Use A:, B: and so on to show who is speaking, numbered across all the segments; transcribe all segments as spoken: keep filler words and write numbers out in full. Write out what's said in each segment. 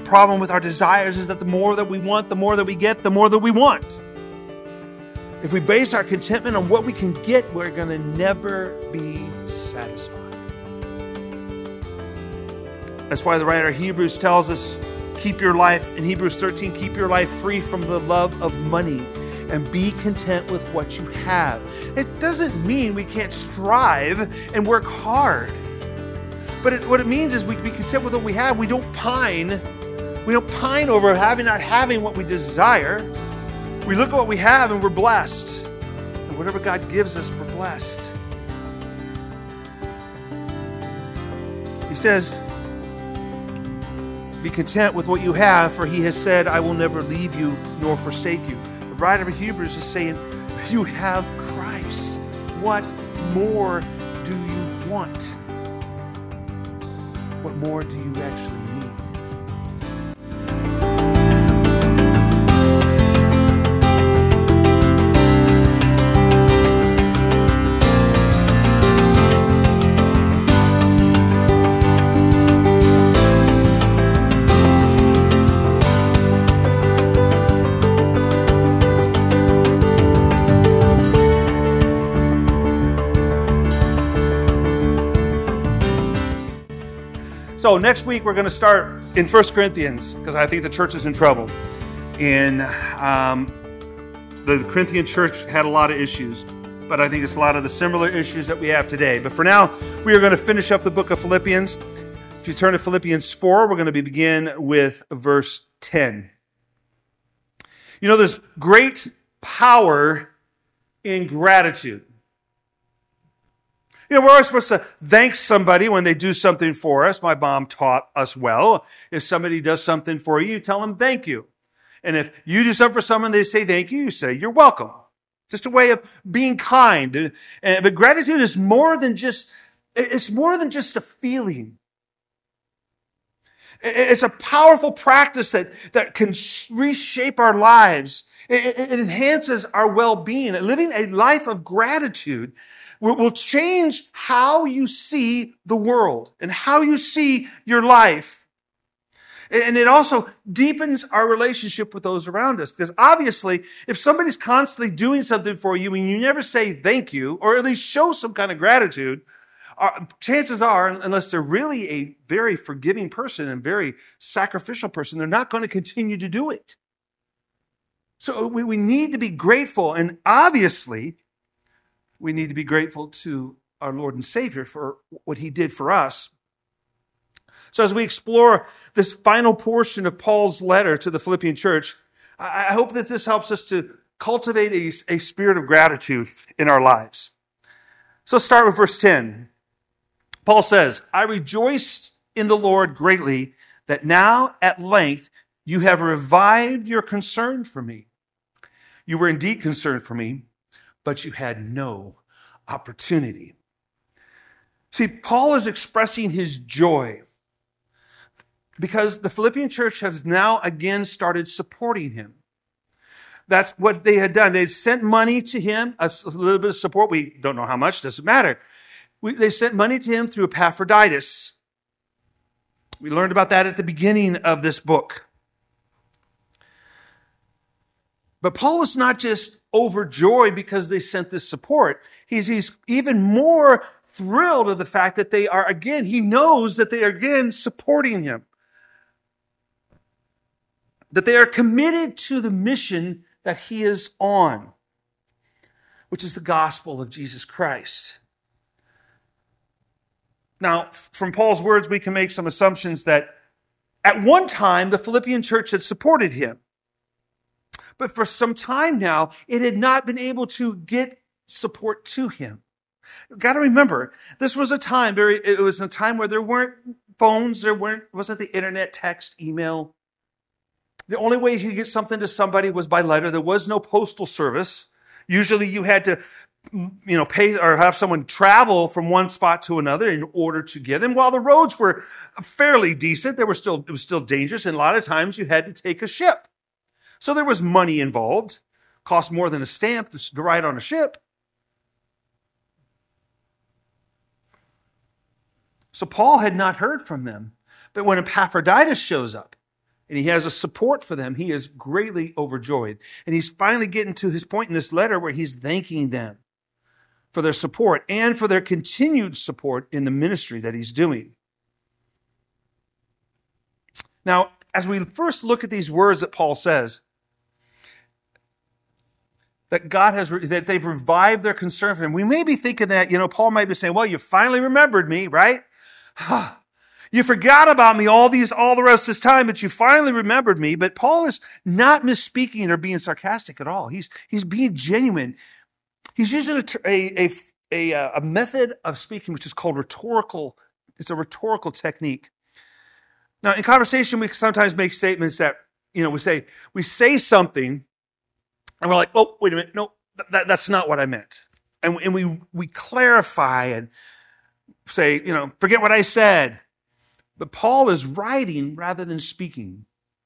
A: problem with our desires is that the more that we want, the more that we get, the more that we want. If we base our contentment on what we can get, we're going to never be satisfied. That's why the writer of Hebrews tells us, keep your life, in Hebrews thirteen, keep your life free from the love of money and be content with what you have. It doesn't mean we can't strive and work hard. But it, what it means is we be content with what we have. We don't pine. We don't pine over having, not having what we desire. We look at what we have and we're blessed. And whatever God gives us, we're blessed. He says, be content with what you have, for he has said, I will never leave you nor forsake you. The writer of Hebrews is saying, you have Christ. What more do you want? What more do you actually need? So next week we're going to start in First Corinthians because I think the church is in trouble. And um, the Corinthian church had a lot of issues, but I think it's a lot of the similar issues that we have today. But for now, we are going to finish up the book of Philippians. If you turn to Philippians four, we're going to begin with verse ten. You know, there's great power in gratitude. You know, we're always supposed to thank somebody when they do something for us. My mom taught us well. If somebody does something for you, you tell them thank you. And if you do something for someone, they say thank you, you say you're welcome. Just a way of being kind. And, but gratitude is more than just, it's more than just a feeling. It's a powerful practice that, that can reshape our lives. It, it enhances our well-being. Living a life of gratitude will change how you see the world and how you see your life. And it also deepens our relationship with those around us. Because obviously, if somebody's constantly doing something for you and you never say thank you, or at least show some kind of gratitude, chances are, unless they're really a very forgiving person and very sacrificial person, they're not going to continue to do it. So we, we need to be grateful. And obviously, we need to be grateful to our Lord and Savior for what he did for us. So as we explore this final portion of Paul's letter to the Philippian church, I hope that this helps us to cultivate a, a spirit of gratitude in our lives. So let's start with verse ten. Paul says, I rejoiced in the Lord greatly that now at length you have revived your concern for me. You were indeed concerned for me, but you had no opportunity. See, Paul is expressing his joy because the Philippian church has now again started supporting him. That's what they had done. They had sent money to him, a little bit of support. We don't know how much, doesn't matter. We, they sent money to him through Epaphroditus. We learned about that at the beginning of this book. But Paul is not just overjoyed because they sent this support. He's, he's even more thrilled of the fact that they are, again, he knows that they are again supporting him. That they are committed to the mission that he is on, which is the gospel of Jesus Christ. Now, from Paul's words, we can make some assumptions that at one time, the Philippian church had supported him. But for some time now, it had not been able to get support to him. You've got to remember, this was a time, very, it was a time where there weren't phones, there weren't, wasn't the internet, text, email. The only way you could get something to somebody was by letter. There was no postal service. Usually you had to, you know, pay or have someone travel from one spot to another in order to get them. While the roads were fairly decent, they were still, it was still dangerous. And a lot of times you had to take a ship. So there was money involved. Cost more than a stamp to ride on a ship. So Paul had not heard from them. But when Epaphroditus shows up, and he has a support for them, he is greatly overjoyed. And he's finally getting to his point in this letter where he's thanking them for their support and for their continued support in the ministry that he's doing. Now, as we first look at these words that Paul says, that God has, that they've revived their concern for him, we may be thinking that, you know, Paul might be saying, well, you finally remembered me, right? You forgot about me all these, all the rest of this time, but you finally remembered me. But Paul is not misspeaking or being sarcastic at all. He's, he's being genuine. He's using a, a, a, a method of speaking, which is called rhetorical. It's a rhetorical technique. Now, in conversation, we sometimes make statements that, you know, we say, we say something and we're like, oh, wait a minute. No, that, that's not what I meant. And, and we, we clarify and say, you know, forget what I said. But Paul is writing rather than speaking.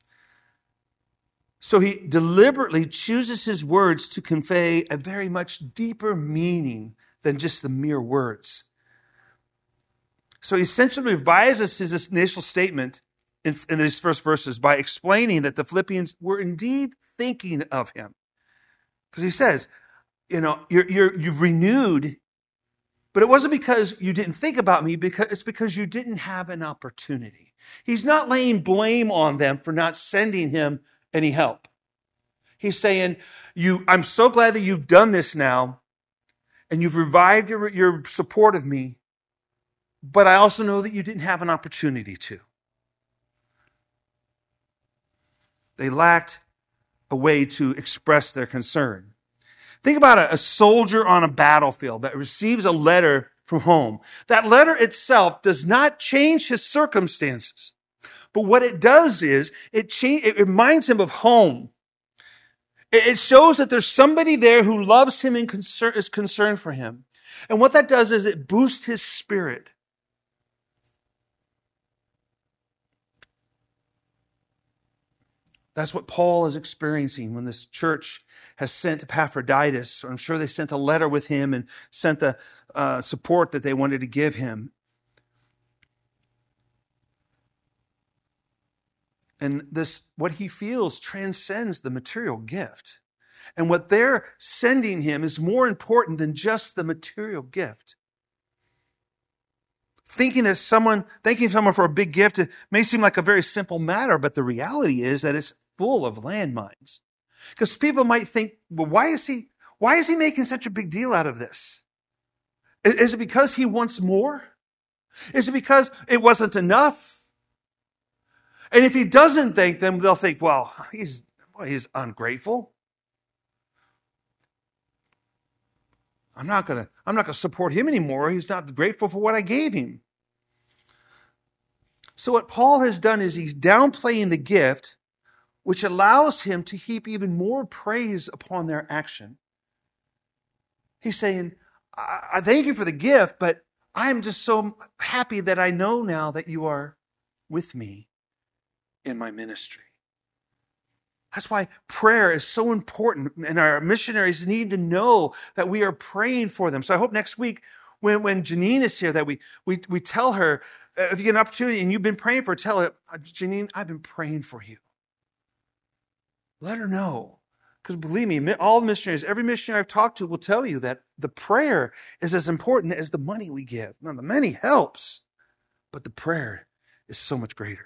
A: So he deliberately chooses his words to convey a very much deeper meaning than just the mere words. So he essentially revises his initial statement in, in these first verses by explaining that the Philippians were indeed thinking of him. Because he says, you know, you're, you're, you've renewed. But it wasn't because you didn't think about me, because it's because you didn't have an opportunity. He's not laying blame on them for not sending him any help. He's saying, "You, I'm so glad that you've done this now, and you've revived your, your support of me, but I also know that you didn't have an opportunity to." They lacked a way to express their concern. Think about a, a soldier on a battlefield that receives a letter from home. That letter itself does not change his circumstances. But what it does is it, change, it reminds him of home. It, it shows that there's somebody there who loves him and concern, is concerned for him. And what that does is it boosts his spirit. That's what Paul is experiencing when this church has sent Epaphroditus. I'm sure they sent a letter with him and sent the uh, support that they wanted to give him. And this, what he feels transcends the material gift. And what they're sending him is more important than just the material gift. Thinking that someone, thanking someone for a big gift, it may seem like a very simple matter, but the reality is that it's full of landmines. Because people might think, well, why is he, why is he making such a big deal out of this? Is it because he wants more? Is it because it wasn't enough? And if he doesn't thank them, they'll think, well, he's, well, he's ungrateful. I'm not gonna, I'm not gonna support him anymore. He's not grateful for what I gave him. So what Paul has done is he's downplaying the gift, which allows him to heap even more praise upon their action. He's saying, I, I thank you for the gift, but I'm just so happy that I know now that you are with me in my ministry. That's why prayer is so important, and our missionaries need to know that we are praying for them. So I hope next week, when, when Janine is here, that we, we, we tell her, if you get an opportunity and you've been praying for her, tell her, Janine, I've been praying for you. Let her know. Because believe me, all the missionaries, every missionary I've talked to will tell you that the prayer is as important as the money we give. Now, the money helps, but the prayer is so much greater.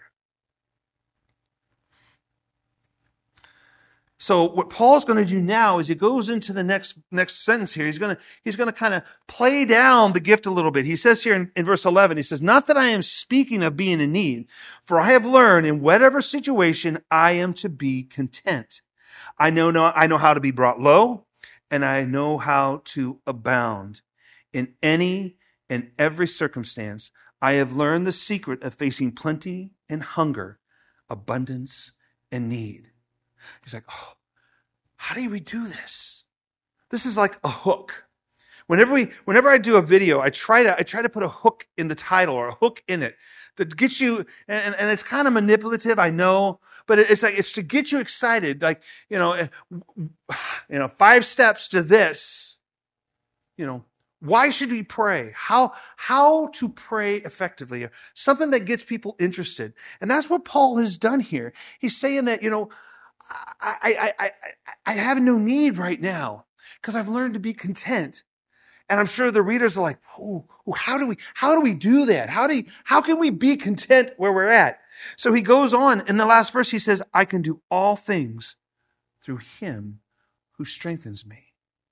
A: So what Paul's going to do now is he goes into the next, next sentence here. He's going to, he's going to kind of play down the gift a little bit. He says here in, in verse eleven, he says, not that I am speaking of being in need, for I have learned in whatever situation I am to be content. I know, no, I know how to be brought low, and I know how to abound. In any and every circumstance, I have learned the secret of facing plenty and hunger, abundance and need. He's like, oh, how do we do this? This is like a hook. Whenever we, whenever I do a video, I try to, I try to put a hook in the title or a hook in it that gets you, and, and it's kind of manipulative, I know, but it's like, it's to get you excited. Like, you know, you know, five steps to this, you know, Why should we pray? How, how to pray effectively? Something that gets people interested. And that's what Paul has done here. He's saying that, you know, I, I, I, I, I have no need right now because I've learned to be content. And I'm sure the readers are like, oh, how do we, how do we do that? How do you, how can we be content where we're at? So he goes on in the last verse, he says, I can do all things through him who strengthens me.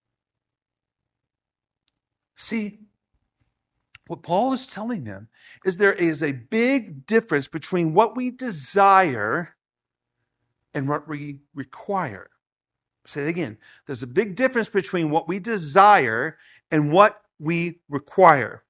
A: See, what Paul is telling them is there is a big difference between what we desire and what we require. Say it again. There's a big difference between what we desire and what we require.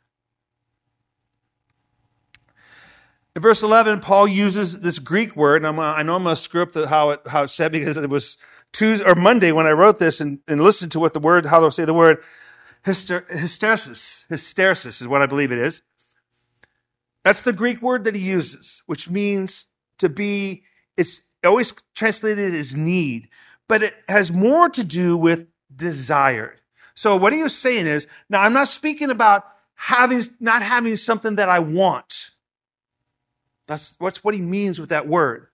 A: In verse eleven, Paul uses this Greek word, and I'm, I know I'm going to screw up the, how it how it's said because it was Tuesday or Monday when I wrote this and, and listened to what the word, how to say the word, hyster, hysteresis. Hysteresis is what I believe it is. That's the Greek word that he uses, which means to be, it's always translated as need, but it has more to do with desire. So what he was saying is, now I'm not speaking about having, not having something that I want. That's, that's what he means with that word.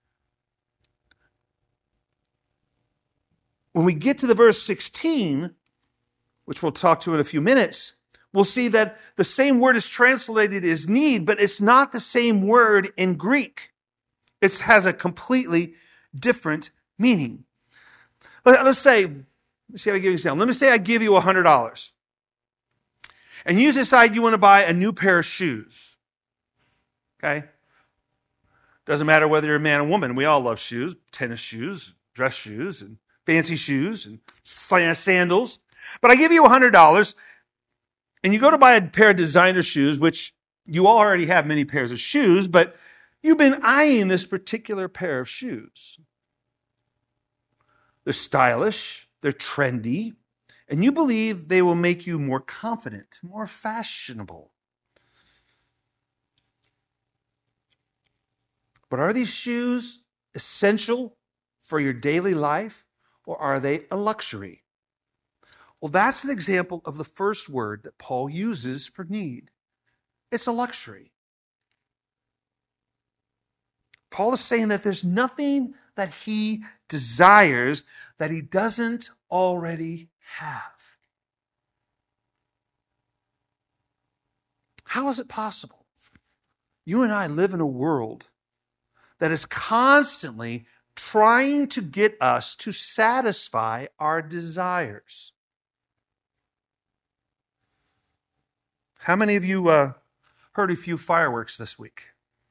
A: When we get to the verse sixteen, which we'll talk to in a few minutes, we'll see that the same word is translated as need, but it's not the same word in Greek. It has a completely different meaning. Let's say, let's see how I give you an example. Let me say I give you one hundred dollars. And you decide you want to buy a new pair of shoes. Okay? Doesn't matter whether you're a man or woman. We all love shoes. Tennis shoes, dress shoes, and fancy shoes, and sandals. But I give you one hundred dollars, and you go to buy a pair of designer shoes, which you already have many pairs of shoes, but you've been eyeing this particular pair of shoes. They're stylish, they're trendy, and you believe they will make you more confident, more fashionable. But are these shoes essential for your daily life, or are they a luxury? Well, that's an example of the first word that Paul uses for need. It's a luxury. Paul is saying that there's nothing that he desires that he doesn't already have. How is it possible? You and I live in a world that is constantly trying to get us to satisfy our desires. How many of you uh, heard a few fireworks this week?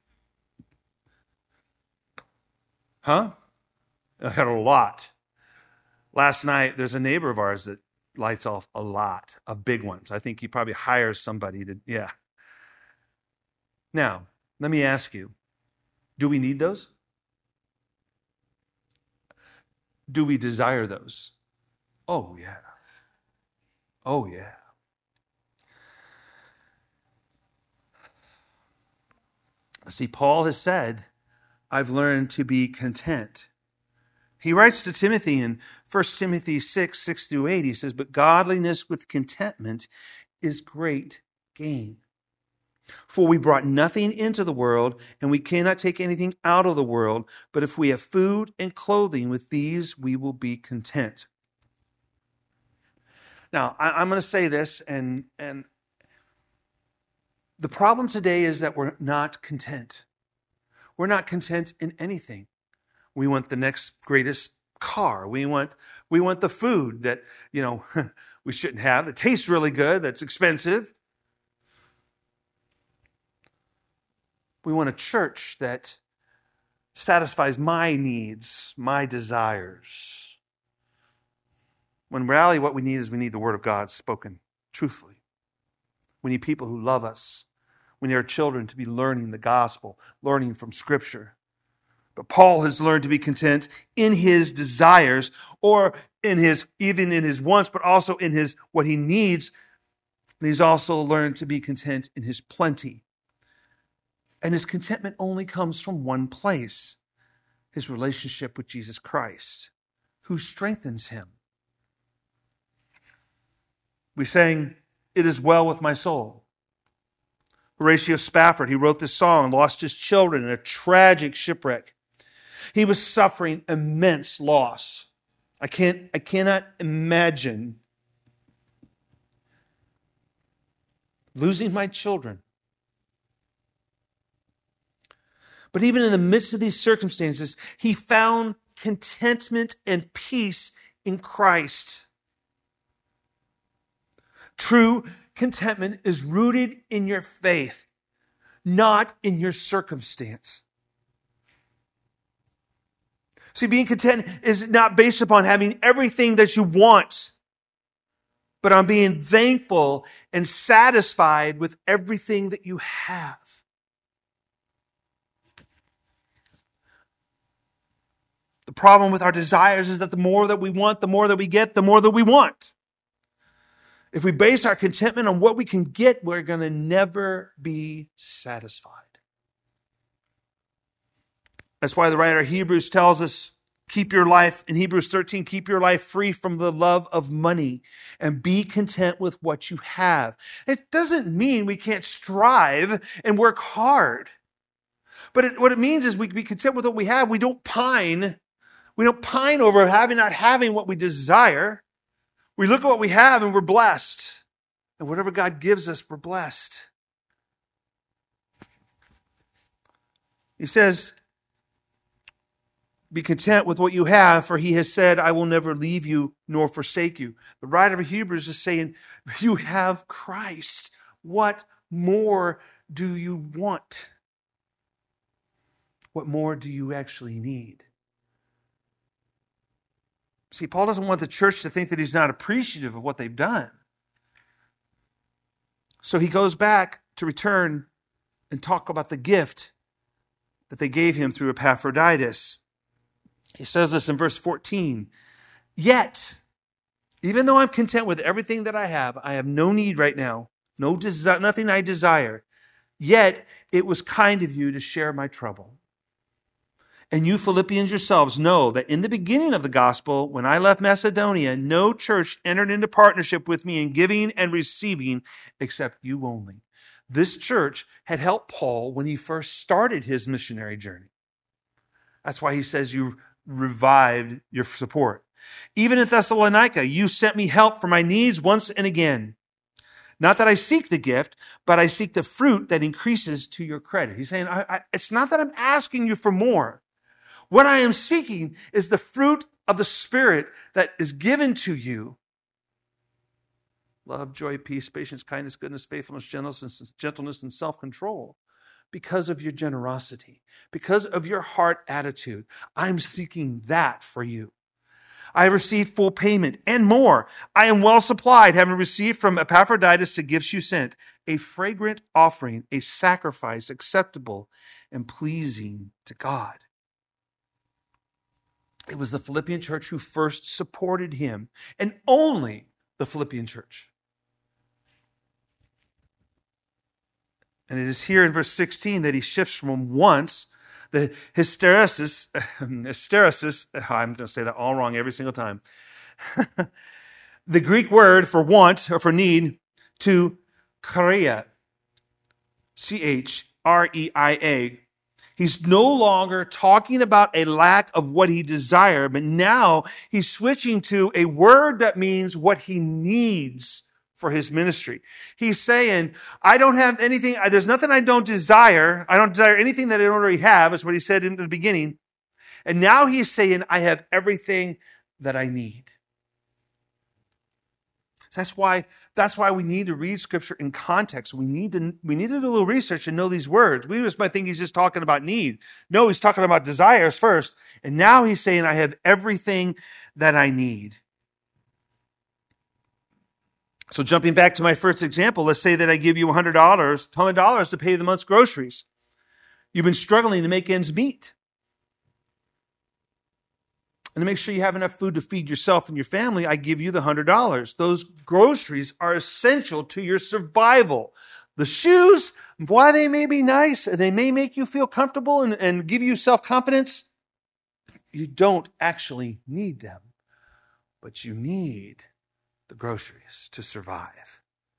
A: Huh? I had a lot. Last night, there's a neighbor of ours that lights off a lot of big ones. I think he probably hires somebody to, yeah. Now, let me ask you, do we need those? Do we desire those? Oh, yeah. Oh, yeah. See, Paul has said, I've learned to be content. He writes to Timothy in First Timothy six, six through eight, he says, but godliness with contentment is great gain. For we brought nothing into the world, and we cannot take anything out of the world. But if we have food and clothing, with these we will be content. Now, I'm going to say this, and, and the problem today is that we're not content. We're not content in anything. We want the next greatest car. We want, we want the food that, you know, we shouldn't have, that tastes really good, that's expensive. We want a church that satisfies my needs, my desires. When in reality, what we need is we need the Word of God spoken truthfully. We need people who love us. We need our children to be learning the gospel, learning from Scripture. But Paul has learned to be content in his desires, or in his, even in his wants, but also in his what he needs. And he's also learned to be content in his plenty. And his contentment only comes from one place, his relationship with Jesus Christ, who strengthens him. We sang, "It is well with my soul." Horatio Spafford, he wrote this song, lost his children in a tragic shipwreck. He was suffering immense loss. I can't, I cannot imagine losing my children. But even in the midst of these circumstances, he found contentment and peace in Christ. True contentment is rooted in your faith, not in your circumstance. See, being content is not based upon having everything that you want, but on being thankful and satisfied with everything that you have. The problem with our desires is that the more that we want, the more that we get, the more that we want. If we base our contentment on what we can get, we're going to never be satisfied. That's why the writer of Hebrews tells us, keep your life, in Hebrews thirteen, keep your life free from the love of money and be content with what you have. It doesn't mean we can't strive and work hard. But it, what it means is we can be content with what we have. We don't pine. We don't pine over having, not having what we desire. We look at what we have and we're blessed. And whatever God gives us, we're blessed. He says, be content with what you have, for he has said, I will never leave you nor forsake you. The writer of Hebrews is saying, you have Christ. What more do you want? What more do you actually need? See, Paul doesn't want the church to think that he's not appreciative of what they've done. So he goes back to return and talk about the gift that they gave him through Epaphroditus. He says this in verse fourteen. Yet, even though I'm content with everything that I have, I have no need right now, no desi- nothing I desire. Yet, it was kind of you to share my trouble. And you Philippians yourselves know that in the beginning of the gospel, when I left Macedonia, no church entered into partnership with me in giving and receiving except you only. This church had helped Paul when he first started his missionary journey. That's why he says you've revived your support. Even in Thessalonica, you sent me help for my needs once and again. Not that I seek the gift, but I seek the fruit that increases to your credit. He's saying, I, I, it's not that I'm asking you for more. What I am seeking is the fruit of the Spirit that is given to you. Love, joy, peace, patience, kindness, goodness, faithfulness, gentleness, gentleness, and self-control. Because of your generosity, because of your heart attitude, I'm seeking that for you. I have received full payment and more. I am well supplied, having received from Epaphroditus the gifts you sent, a fragrant offering, a sacrifice acceptable and pleasing to God. It was the Philippian church who first supported him, and only the Philippian church. And it is here in verse sixteen that he shifts from once, the hysteresis, hysteresis, I'm going to say that all wrong every single time, the Greek word for want or for need, to choreia, C H R E I A. He's no longer talking about a lack of what he desired, but now he's switching to a word that means what he needs for his ministry. He's saying, I don't have anything, there's nothing I don't desire. I don't desire anything that I don't already have, is what he said in the beginning. And now he's saying, I have everything that I need. So that's why, that's why we need to read Scripture in context. We need to, we need to do a little research and know these words. We just might think he's just talking about need. No, he's talking about desires first. And now he's saying, I have everything that I need. So jumping back to my first example, let's say that I give you one hundred dollars, one hundred dollars to pay the month's groceries. You've been struggling to make ends meet. And to make sure you have enough food to feed yourself and your family, I give you the one hundred dollars. Those groceries are essential to your survival. The shoes, while they may be nice, they may make you feel comfortable and, and give you self-confidence, you don't actually need them. But you need the groceries to survive.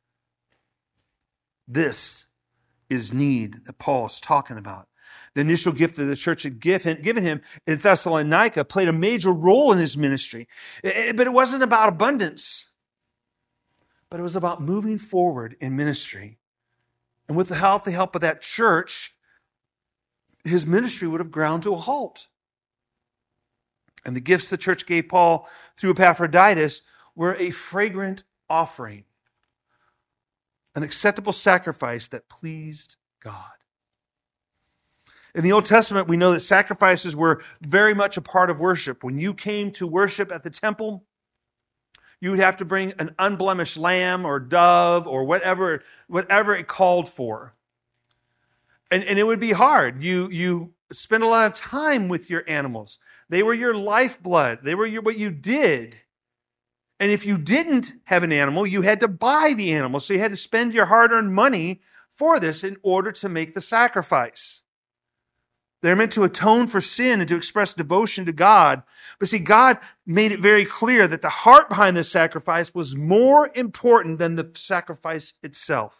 A: This is need that Paul is talking about. The initial gift that the church had given him in Thessalonica played a major role in his ministry. But it wasn't about abundance, but it was about moving forward in ministry. And with the help, the help of that church, his ministry would have ground to a halt. And the gifts the church gave Paul through Epaphroditus were a fragrant offering, an acceptable sacrifice that pleased God. In the Old Testament, we know that sacrifices were very much a part of worship. When you came to worship at the temple, you would have to bring an unblemished lamb or dove or whatever, whatever it called for. And, and it would be hard. You, you spend a lot of time with your animals. They were your lifeblood. They were your, what you did. And if you didn't have an animal, you had to buy the animal. So you had to spend your hard-earned money for this in order to make the sacrifice. They're meant to atone for sin and to express devotion to God. But see, God made it very clear that the heart behind this sacrifice was more important than the sacrifice itself.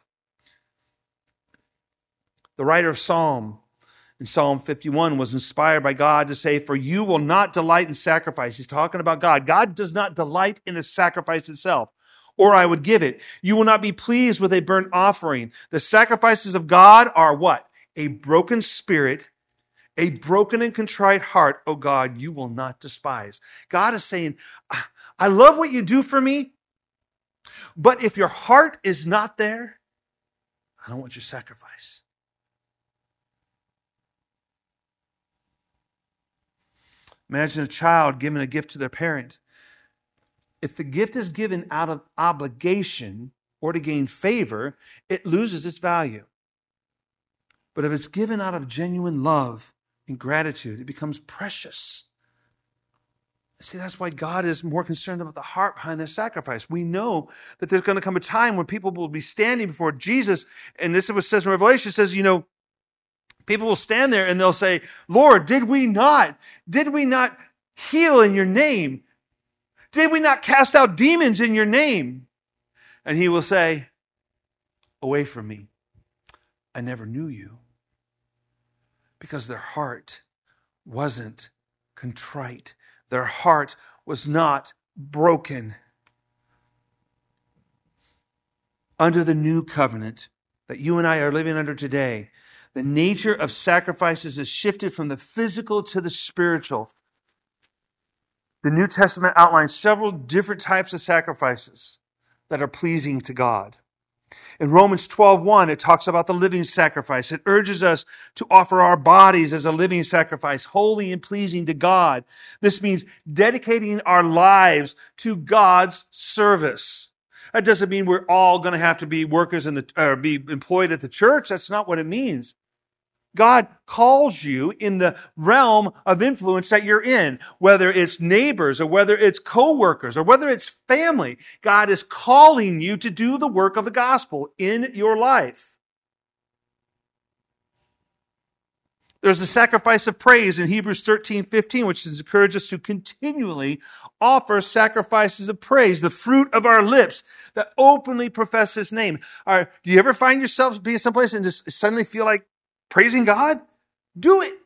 A: The writer of Psalm in Psalm fifty-one was inspired by God to say, "For you will not delight in sacrifice." He's talking about God. God does not delight in the sacrifice itself, or I would give it. You will not be pleased with a burnt offering. The sacrifices of God are what? A broken spirit, a broken and contrite heart, oh God, you will not despise. God is saying, I love what you do for me, but if your heart is not there, I don't want your sacrifice. Imagine a child giving a gift to their parent. If the gift is given out of obligation or to gain favor, it loses its value. But if it's given out of genuine love and gratitude, it becomes precious. See, that's why God is more concerned about the heart behind their sacrifice. We know that there's going to come a time when people will be standing before Jesus, and this is what it says in Revelation. It says, you know, people will stand there and they'll say, Lord, did we not? Did we not heal in your name? Did we not cast out demons in your name? And he will say, away from me. I never knew you. Because their heart wasn't contrite. Their heart was not broken. Under the new covenant that you and I are living under today, the nature of sacrifices is shifted from the physical to the spiritual. The New Testament outlines several different types of sacrifices that are pleasing to God. In Romans twelve one, it talks about the living sacrifice. It urges us to offer our bodies as a living sacrifice, holy and pleasing to God. This means dedicating our lives to God's service. That doesn't mean we're all going to have to be workers in the, or be employed at the church. That's not what it means. God calls you in the realm of influence that you're in, whether it's neighbors or whether it's co-workers or whether it's family. God is calling you to do the work of the gospel in your life. There's a sacrifice of praise in Hebrews thirteen fifteen, which encourages us to continually offer sacrifices of praise, the fruit of our lips that openly profess His name. Are, do you ever find yourself being someplace and just suddenly feel like praising God? Do it.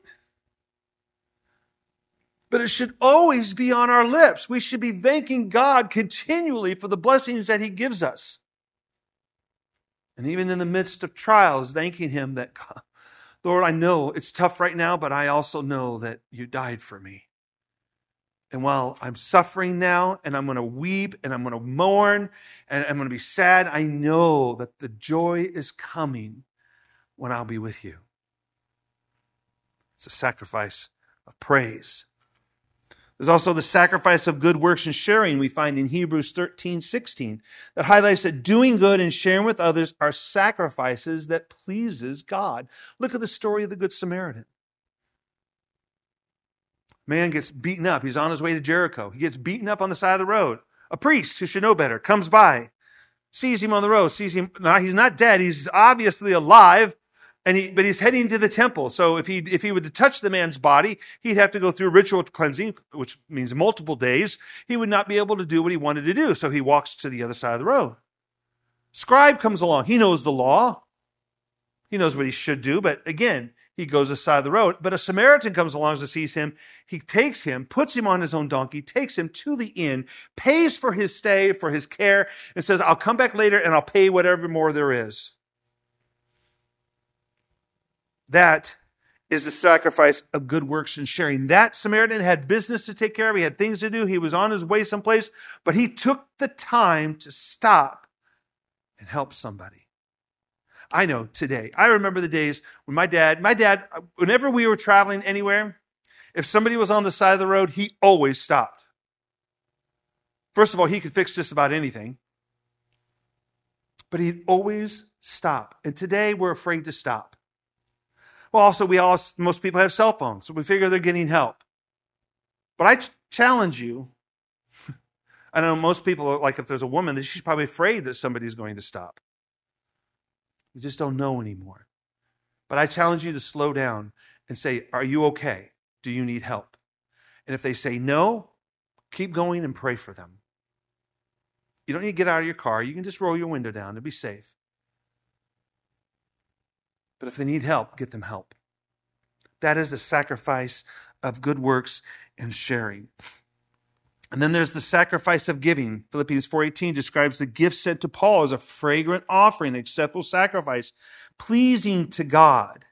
A: But it should always be on our lips. We should be thanking God continually for the blessings that He gives us. And even in the midst of trials, thanking Him that, Lord, I know it's tough right now, but I also know that you died for me. And while I'm suffering now, and I'm going to weep, and I'm going to mourn, and I'm going to be sad, I know that the joy is coming when I'll be with you. It's a sacrifice of praise. There's also the sacrifice of good works and sharing we find in Hebrews thirteen sixteen that highlights that doing good and sharing with others are sacrifices that pleases God. Look at the story of the Good Samaritan. Man gets beaten up. He's on his way to Jericho. He gets beaten up on the side of the road. A priest who should know better comes by, sees him on the road, sees him. Now, he's not dead. He's obviously alive. And he, but he's heading to the temple. So if he, if he were to touch the man's body, he'd have to go through ritual cleansing, which means multiple days. He would not be able to do what he wanted to do. So he walks to the other side of the road. Scribe comes along. He knows the law. He knows what he should do. But again, he goes aside of the road. But a Samaritan comes along and sees him. He takes him, puts him on his own donkey, takes him to the inn, pays for his stay, for his care, and says, I'll come back later and I'll pay whatever more there is. That is the sacrifice of good works and sharing. That Samaritan had business to take care of. He had things to do. He was on his way someplace, but he took the time to stop and help somebody. I know today, I remember the days when my dad, my dad, whenever we were traveling anywhere, if somebody was on the side of the road, he always stopped. First of all, he could fix just about anything, but he'd always stop. And today we're afraid to stop. Well, also, we all, most people have cell phones, so we figure they're getting help. But I ch- challenge you. I know most people are like, if there's a woman, she's probably afraid that somebody's going to stop. You just don't know anymore. But I challenge you to slow down and say, are you okay? Do you need help? And if they say no, keep going and pray for them. You don't need to get out of your car. You can just roll your window down to be safe. But if they need help, get them help. That is the sacrifice of good works and sharing. And then there's the sacrifice of giving. Philippians four eighteen describes the gift sent to Paul as a fragrant offering, acceptable sacrifice, pleasing to God.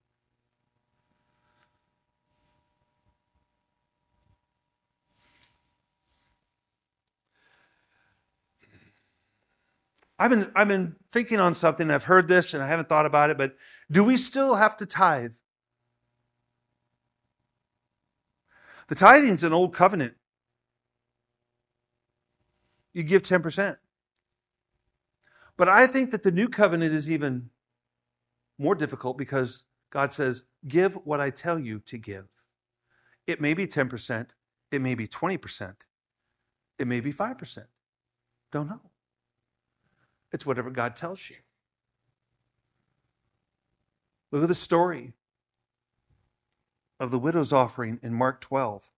A: I've been, I've been thinking on something. I've heard this and I haven't thought about it, but do we still have to tithe? The tithing is an old covenant. You give ten percent. But I think that the new covenant is even more difficult because God says, give what I tell you to give. It may be ten percent. It may be twenty percent. It may be five percent. Don't know. It's whatever God tells you. Look at the story of the widow's offering in Mark twelve.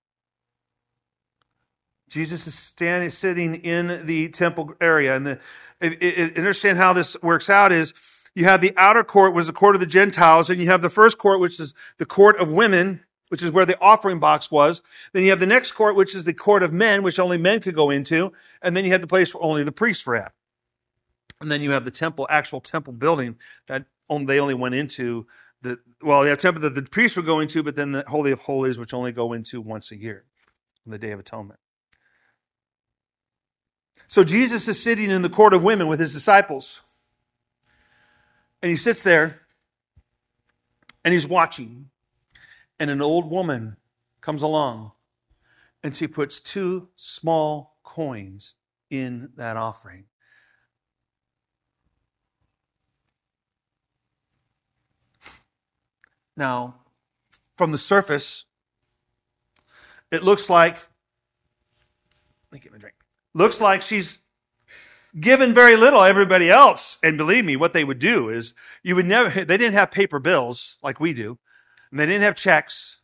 A: Jesus is standing, sitting in the temple area. And the, it, it, understand how this works out is you have the outer court, which is the court of the Gentiles, and you have the first court, which is the court of women, which is where the offering box was. Then you have the next court, which is the court of men, which only men could go into. And then you have the place where only the priests were at. And then you have the temple, actual temple building that only, they only went into. The, well, they have temple that the priests would go into, but then the Holy of Holies, which only go into once a year on the Day of Atonement. So Jesus is sitting in the court of women with his disciples. And he sits there and he's watching. And an old woman comes along and she puts two small coins in that offering. Now, from the surface, it looks like, let me get my drink. Looks like she's given very little everybody else. And believe me, what they would do is you would never, they didn't have paper bills like we do. And they didn't have checks.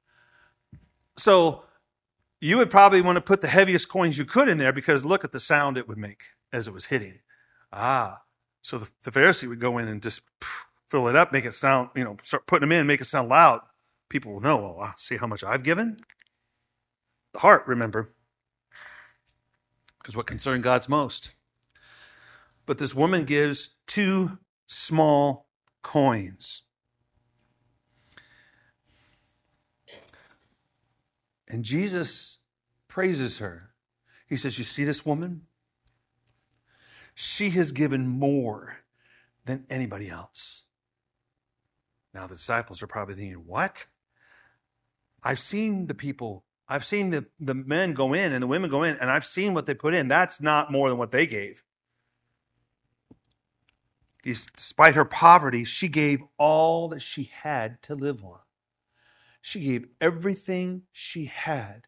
A: So you would probably want to put the heaviest coins you could in there because look at the sound it would make as it was hitting. Ah, so the, the Pharisee would go in and just pff, fill it up, make it sound, you know, start putting them in, make it sound loud. People will know, oh, wow, see how much I've given? The heart, remember, is what concerned God's most. But this woman gives two small coins. And Jesus praises her. He says, you see this woman? She has given more than anybody else. Now the disciples are probably thinking, what? I've seen the people, I've seen the, the men go in and the women go in, and I've seen what they put in. That's not more than what they gave. Despite her poverty, she gave all that she had to live on. She gave everything she had.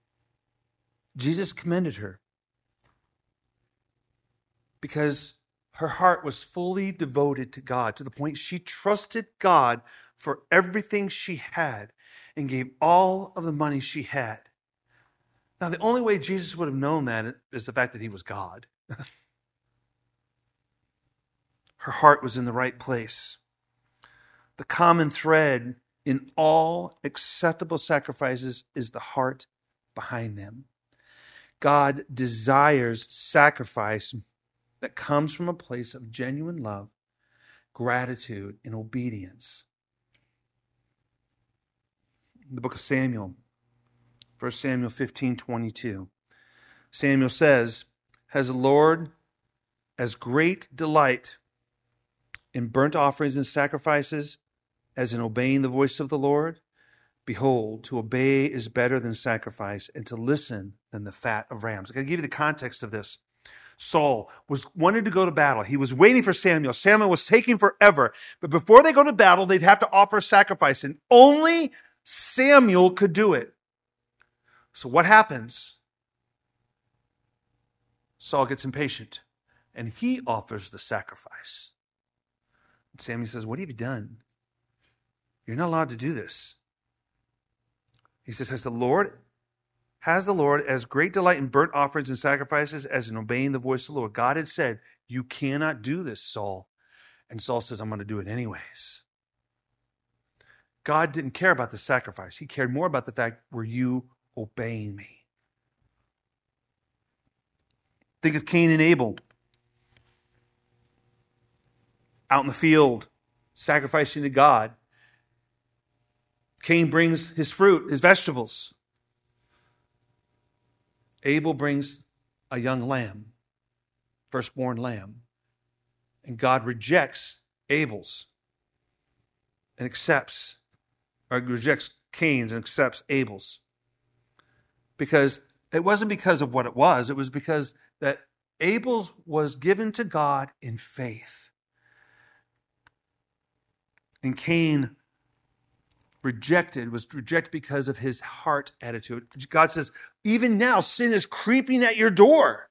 A: Jesus commended her because Her heart was fully devoted to God to the point she trusted God for everything she had and gave all of the money she had. Now, the only way Jesus would have known that is the fact that he was God. Her heart was in the right place. The common thread in all acceptable sacrifices is the heart behind them. God desires sacrifice that comes from a place of genuine love, gratitude, and obedience. In the book of Samuel, First Samuel fifteen twenty-two, Samuel says, "Has the Lord as great delight in burnt offerings and sacrifices as in obeying the voice of the Lord? Behold, to obey is better than sacrifice, and to listen than the fat of rams." I'm going to give you the context of this. Saul was wanted to go to battle. He was waiting for Samuel. Samuel was taking forever. But before they go to battle, they'd have to offer a sacrifice. And only Samuel could do it. So what happens? Saul gets impatient. And he offers the sacrifice. And Samuel says, "What have you done? You're not allowed to do this." He says, Has the Lord... Has the Lord as great delight in burnt offerings and sacrifices as in obeying the voice of the Lord? God had said, "You cannot do this, Saul." And Saul says, "I'm going to do it anyways." God didn't care about the sacrifice. He cared more about the fact, were you obeying me? Think of Cain and Abel. Out in the field, sacrificing to God. Cain brings his fruit, his vegetables. Abel brings a young lamb, firstborn lamb. And God rejects Abel's and accepts, or rejects Cain's and accepts Abel's. Because it wasn't because of what it was, it was because that Abel's was given to God in faith. And Cain rejected, was rejected because of his heart attitude. God says, even now, sin is creeping at your door.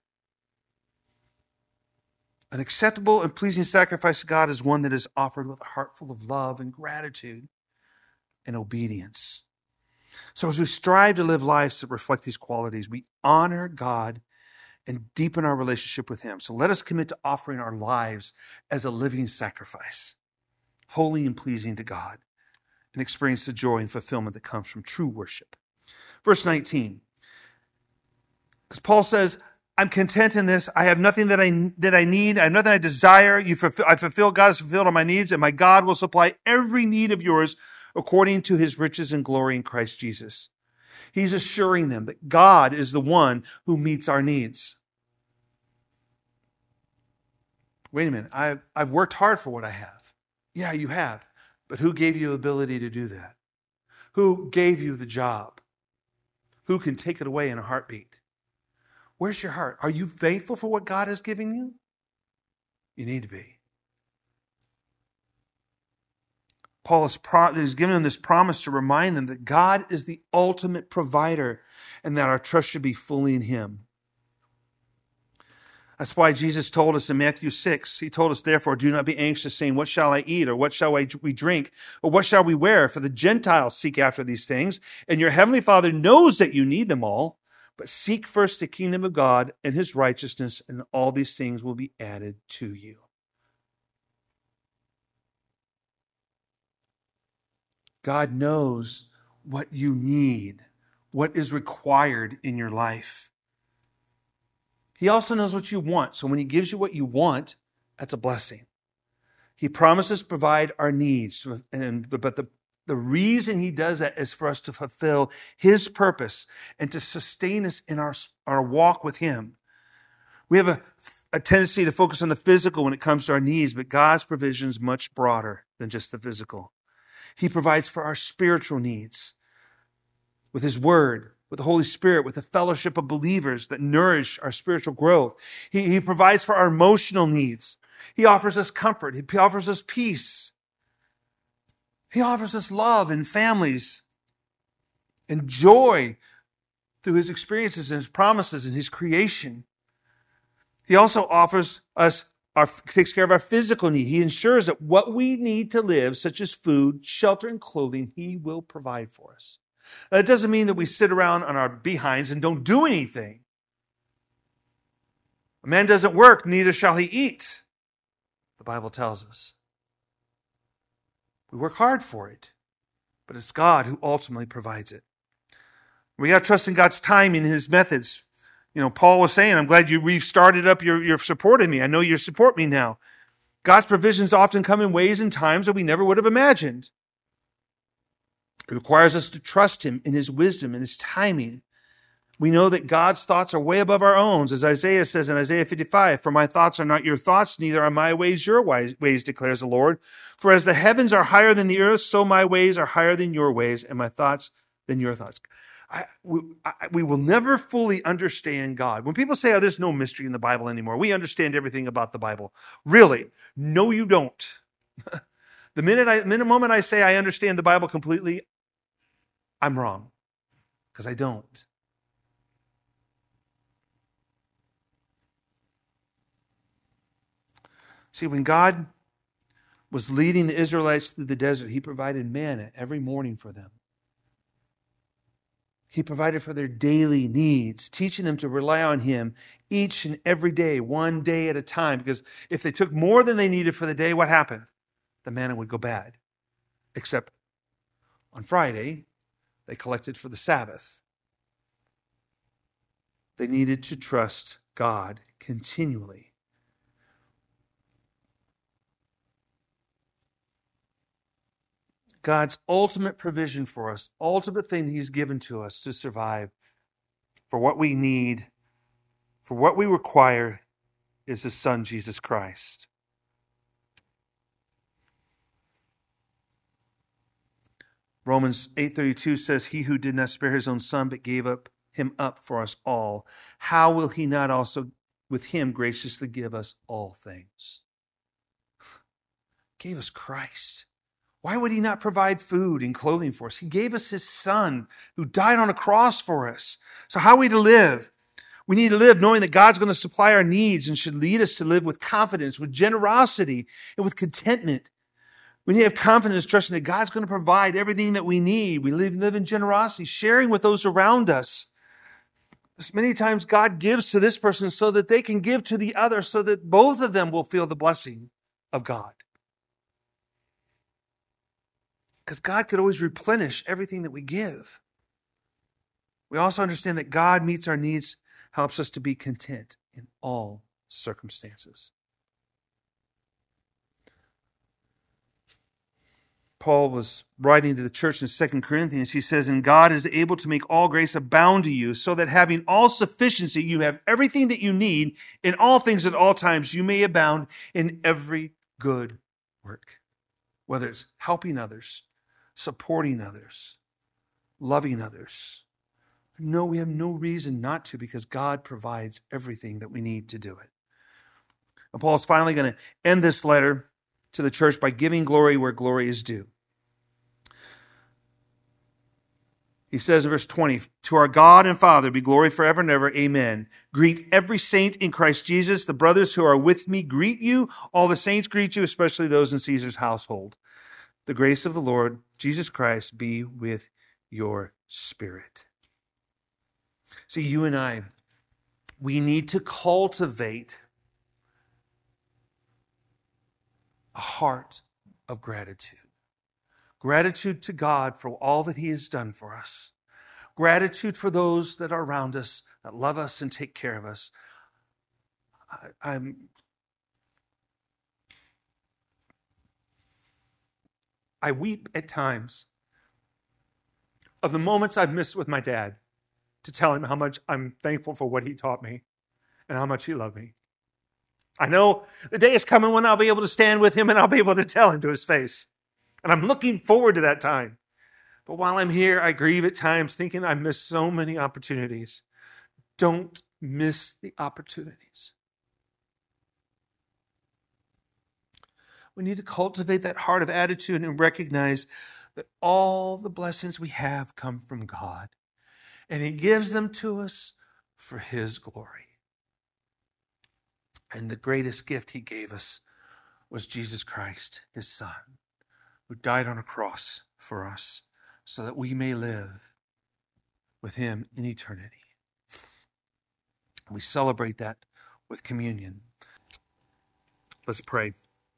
A: An acceptable and pleasing sacrifice to God is one that is offered with a heart full of love and gratitude and obedience. So as we strive to live lives that reflect these qualities, we honor God and deepen our relationship with Him. So let us commit to offering our lives as a living sacrifice, holy and pleasing to God, and experience the joy and fulfillment that comes from true worship. Verse nineteen, because Paul says, "I'm content in this. I have nothing that I that I need. I have nothing I desire. You fulfill, I fulfill, God has fulfilled all my needs, and my God will supply every need of yours according to His riches and glory in Christ Jesus." He's assuring them that God is the one who meets our needs. Wait a minute. I've, I've worked hard for what I have. Yeah, you have. But who gave you the ability to do that? Who gave you the job? Who can take it away in a heartbeat? Where's your heart? Are you faithful for what God has given you? You need to be. Paul is pro- is giving them this promise to remind them that God is the ultimate provider and that our trust should be fully in Him. That's why Jesus told us in Matthew six, He told us, "Therefore, do not be anxious, saying, what shall I eat, or what shall we drink, or what shall we wear? For the Gentiles seek after these things, and your heavenly Father knows that you need them all. But seek first the kingdom of God and His righteousness, and all these things will be added to you." God knows what you need, what is required in your life. He also knows what you want. So when He gives you what you want, that's a blessing. He promises to provide our needs. And, but the, the reason He does that is for us to fulfill His purpose and to sustain us in our, our walk with Him. We have a, a tendency to focus on the physical when it comes to our needs, but God's provision is much broader than just the physical. He provides for our spiritual needs with His Word, with the Holy Spirit, with the fellowship of believers that nourish our spiritual growth. He, he provides for our emotional needs. He offers us comfort. He offers us peace. He offers us love and families and joy through His experiences and His promises and His creation. He also offers us our, takes care of our physical need. He ensures that what we need to live, such as food, shelter, and clothing, he will provide for us. That doesn't mean that we sit around on our behinds and don't do anything. A man doesn't work, neither shall he eat, the Bible tells us. We work hard for it, but it's God who ultimately provides it. We got to trust in God's timing and his methods. You know, Paul was saying, I'm glad you restarted up your, your support of me. I know you support me now. God's provisions often come in ways and times that we never would have imagined. It requires us to trust him in his wisdom and his timing. We know that God's thoughts are way above our own, as Isaiah says in Isaiah fifty-five, for my thoughts are not your thoughts, neither are my ways your ways, declares the Lord. For as the heavens are higher than the earth, so my ways are higher than your ways, and my thoughts than your thoughts. I, we, I, we will never fully understand God. When people say, oh, there's no mystery in the Bible anymore, we understand everything about the Bible. Really? No, you don't. The minute I, minute moment I say I understand the Bible completely, I'm wrong, because I don't. See, when God was leading the Israelites through the desert, he provided manna every morning for them. He provided for their daily needs, teaching them to rely on him each and every day, one day at a time. Because if they took more than they needed for the day, what happened? The manna would go bad. Except on Friday, they collected for the Sabbath. They needed to trust God continually. God's ultimate provision for us, ultimate thing that he's given to us to survive, for what we need, for what we require, is his Son, Jesus Christ. Romans eight thirty-two says, he who did not spare his own Son, but gave up him up for us all, how will he not also with him graciously give us all things? Gave us Christ. Why would he not provide food and clothing for us? He gave us his Son who died on a cross for us. So how are we to live? We need to live knowing that God's going to supply our needs and should lead us to live with confidence, with generosity, and with contentment. We need to have confidence, trusting that God's going to provide everything that we need. We live, live in generosity, sharing with those around us. Many times God gives to this person so that they can give to the other, so that both of them will feel the blessing of God. Because God could always replenish everything that we give. We also understand that God meets our needs, helps us to be content in all circumstances. Paul was writing to the church in Second Corinthians. He says, and God is able to make all grace abound to you, so that having all sufficiency, you have everything that you need in all things at all times, you may abound in every good work. Whether it's helping others, supporting others, loving others. No, we have no reason not to, because God provides everything that we need to do it. And Paul's finally going to end this letter to the church by giving glory where glory is due. He says in verse twenty, to our God and Father be glory forever and ever. Amen. Greet every saint in Christ Jesus. The brothers who are with me greet you. All the saints greet you, especially those in Caesar's household. The grace of the Lord Jesus Christ be with your spirit. See, you and I, we need to cultivate a heart of gratitude. Gratitude to God for all that he has done for us. Gratitude for those that are around us, that love us and take care of us. I, I'm, I weep at times of the moments I've missed with my dad to tell him how much I'm thankful for what he taught me and how much he loved me. I know the day is coming when I'll be able to stand with him and I'll be able to tell him to his face. And I'm looking forward to that time. But while I'm here, I grieve at times thinking I missed so many opportunities. Don't miss the opportunities. We need to cultivate that heart of attitude and recognize that all the blessings we have come from God. And he gives them to us for his glory. And the greatest gift he gave us was Jesus Christ, his Son, who died on a cross for us so that we may live with him in eternity. We celebrate that with communion. Let's pray.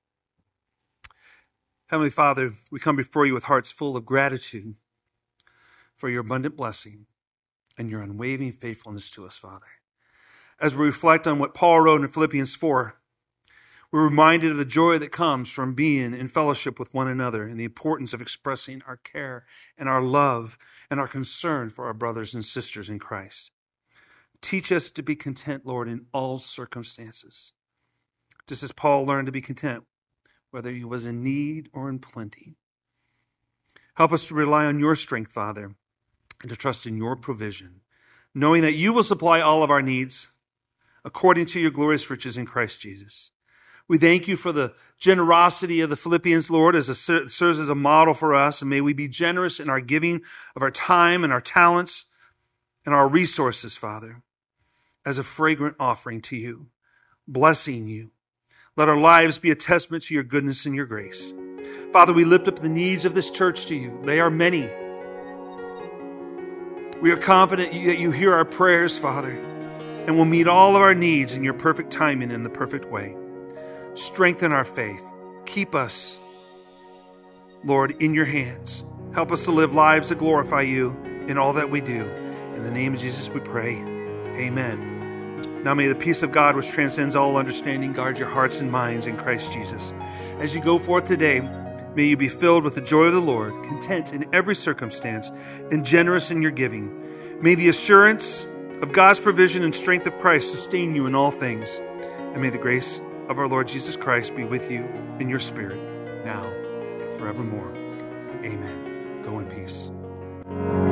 A: Heavenly Father, we come before you with hearts full of gratitude for your abundant blessing and your unwavering faithfulness to us, Father. As we reflect on what Paul wrote in Philippians four, we're reminded of the joy that comes from being in fellowship with one another and the importance of expressing our care and our love and our concern for our brothers and sisters in Christ. Teach us to be content, Lord, in all circumstances. Just as Paul learned to be content, whether he was in need or in plenty. Help us to rely on your strength, Father, and to trust in your provision, knowing that you will supply all of our needs according to your glorious riches in Christ Jesus. We thank you for the generosity of the Philippians, Lord, as a, serves as a model for us. And may we be generous in our giving of our time and our talents and our resources, Father, as a fragrant offering to you, blessing you. Let our lives be a testament to your goodness and your grace. Father, we lift up the needs of this church to you. They are many. We are confident that you hear our prayers, Father, and will meet all of our needs in your perfect timing and in the perfect way. Strengthen our faith. Keep us, Lord, in your hands. Help us to live lives that glorify you in all that we do. In the name of Jesus we pray. Amen. Now may the peace of God, which transcends all understanding, guard your hearts and minds in Christ Jesus. As you go forth today, may you be filled with the joy of the Lord, content in every circumstance, and generous in your giving. May the assurance of God's provision and strength of Christ sustain you in all things. And may the grace of our Lord Jesus Christ be with you in your spirit, now and forevermore. Amen. Go in peace.